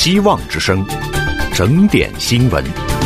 希望之声，整点新闻。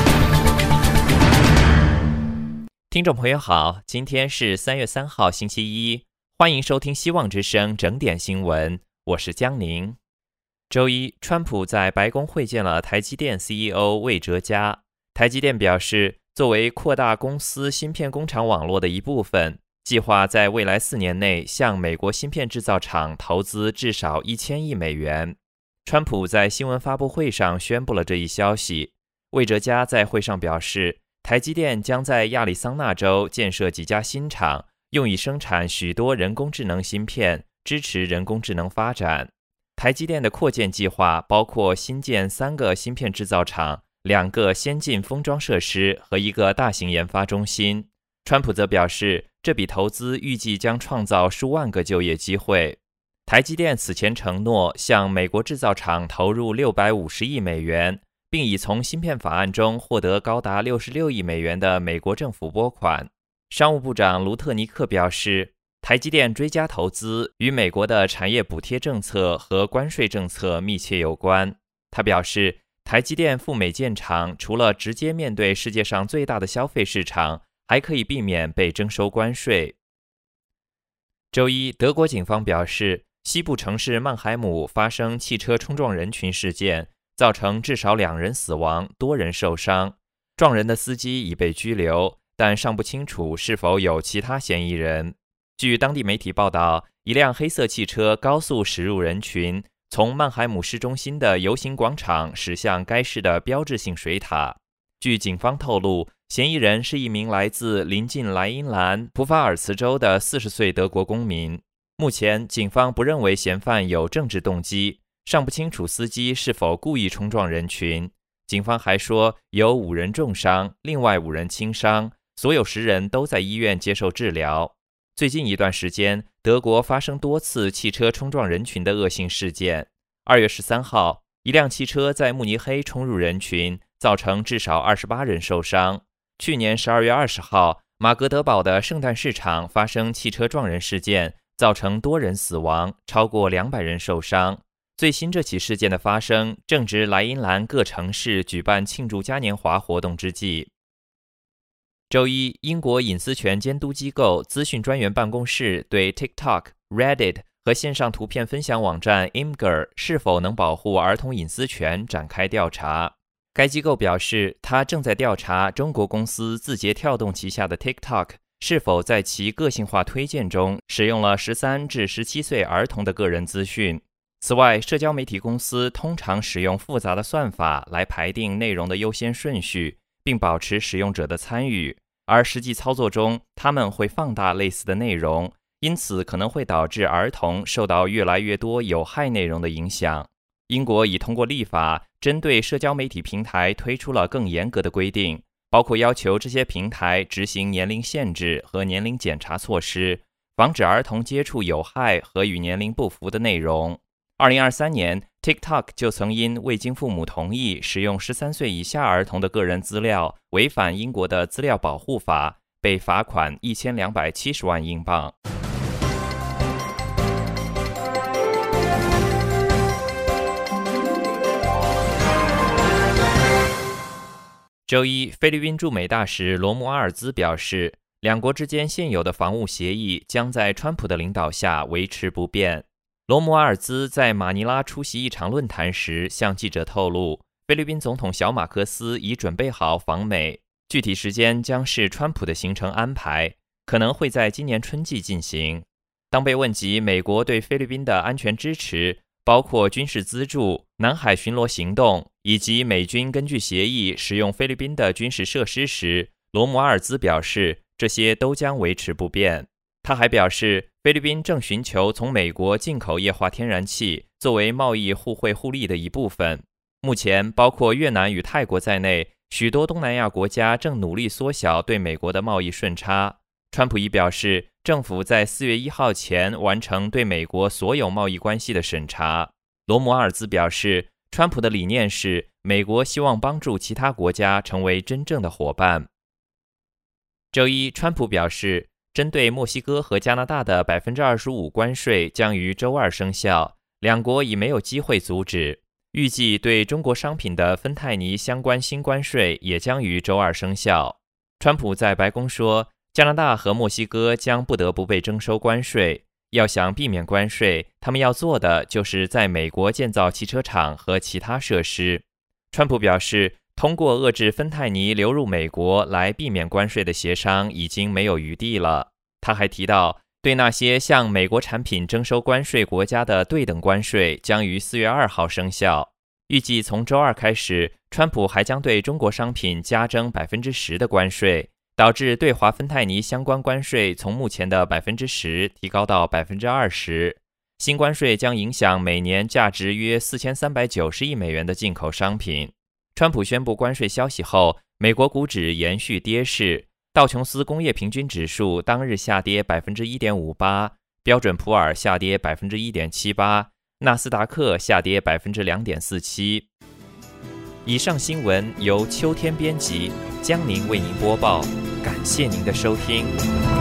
听众朋友好，今天是3月3号星期一，欢迎收听希望之声整点新闻，我是江宁。周一，川普在白宫会见了台积电 CEO 魏哲嘉。台积电表示，作为扩大公司芯片工厂网络的一部分，计划在未来4年内向美国芯片制造厂投资至少1000亿美元。川普在新闻发布会上宣布了这一消息。魏哲嘉在会上表示，台积电将在亚利桑那州建设几家新厂，用以生产许多人工智能芯片，支持人工智能发展。台积电的扩建计划包括新建3个芯片制造厂、2个先进封装设施和1个大型研发中心。川普则表示，这笔投资预计将创造数万个就业机会。台积电此前承诺向美国制造厂投入650亿美元，并已从芯片法案中获得高达66亿美元的美国政府拨款。商务部长卢特尼克表示，台积电追加投资与美国的产业补贴政策和关税政策密切有关。他表示，台积电赴美建厂除了直接面对世界上最大的消费市场，还可以避免被征收关税。周一，德国警方表示，西部城市曼海姆发生汽车冲撞人群事件，造成至少2人死亡，多人受伤。撞人的司机已被拘留，但尚不清楚是否有其他嫌疑人。据当地媒体报道，一辆黑色汽车高速驶入人群，从曼海姆市中心的游行广场驶向该市的标志性水塔。据警方透露，嫌疑人是一名来自邻近莱茵兰普法尔茨州的40岁德国公民。目前，警方不认为嫌犯有政治动机，尚不清楚司机是否故意冲撞人群。警方还说，有5人重伤，另外5人轻伤，所有10人都在医院接受治疗。最近一段时间，德国发生多次汽车冲撞人群的恶性事件。2月13号，一辆汽车在慕尼黑冲入人群，造成至少28人受伤。去年12月20号，马格德堡的圣诞市场发生汽车撞人事件，造成多人死亡，超过200人受伤。最新这起事件的发生，正值莱茵兰各城市举办庆祝嘉年华活动之际。周一，英国隐私权监督机构资讯专员办公室对 TikTok、Reddit 和线上图片分享网站 Imgur 是否能保护儿童隐私权展开调查。该机构表示，他正在调查中国公司字节跳动旗下的 TikTok 是否在其个性化推荐中使用了13至17岁儿童的个人资讯。此外，社交媒体公司通常使用复杂的算法来排定内容的优先顺序，并保持使用者的参与，而实际操作中，他们会放大类似的内容，因此可能会导致儿童受到越来越多有害内容的影响。英国已通过立法，针对社交媒体平台推出了更严格的规定，包括要求这些平台执行年龄限制和年龄检查措施，防止儿童接触有害和与年龄不符的内容。2023年 TikTok 就曾因未经父母同意使用13岁以下儿童的个人资料，违反英国的资料保护法，被罚款1270万英镑。周一，菲律宾驻美大使罗姆阿尔兹表示，两国之间现有的防务协议将在川普的领导下维持不变。罗姆阿尔兹在马尼拉出席一场论坛时向记者透露，菲律宾总统小马克思已准备好访美，具体时间将视川普的行程安排，可能会在今年春季进行。当被问及美国对菲律宾的安全支持，包括军事资助、南海巡逻行动以及美军根据协议使用菲律宾的军事设施时，罗姆阿尔兹表示，这些都将维持不变。他还表示，菲律宾正寻求从美国进口液化天然气，作为贸易互惠互利的一部分。目前，包括越南与泰国在内，许多东南亚国家正努力缩小对美国的贸易顺差。川普已表示，政府在4月1号前完成对美国所有贸易关系的审查。罗姆阿尔兹表示，川普的理念是，美国希望帮助其他国家成为真正的伙伴。周一，川普表示，针对墨西哥和加拿大的25%关税将于周二生效，两国已没有机会阻止。 预计对中国商品的芬太尼相关新关税也将于周二生效。川普在白宫说，加拿大和墨西哥将不得不被征收关税。要想避免关税，他们要做的就是在美国建造汽车厂和其他设施。川普表示，通过遏制芬太尼流入美国来避免关税的协商已经没有余地了。他还提到，对那些向美国产品征收关税国家的对等关税将于4月2号生效。预计从周二开始，川普还将对中国商品加征 10% 的关税，导致对华芬太尼相关关税从目前的 10% 提高到 20%。新关税将影响每年价值约4390亿美元的进口商品。川普宣布关税消息后，美国股指延续跌势，道琼斯工业平均指数当日下跌 1.58%， 标准普尔下跌 1.78%， 纳斯达克下跌 2.47%。以上新闻由秋天编辑，江宁为您播报，感谢您的收听。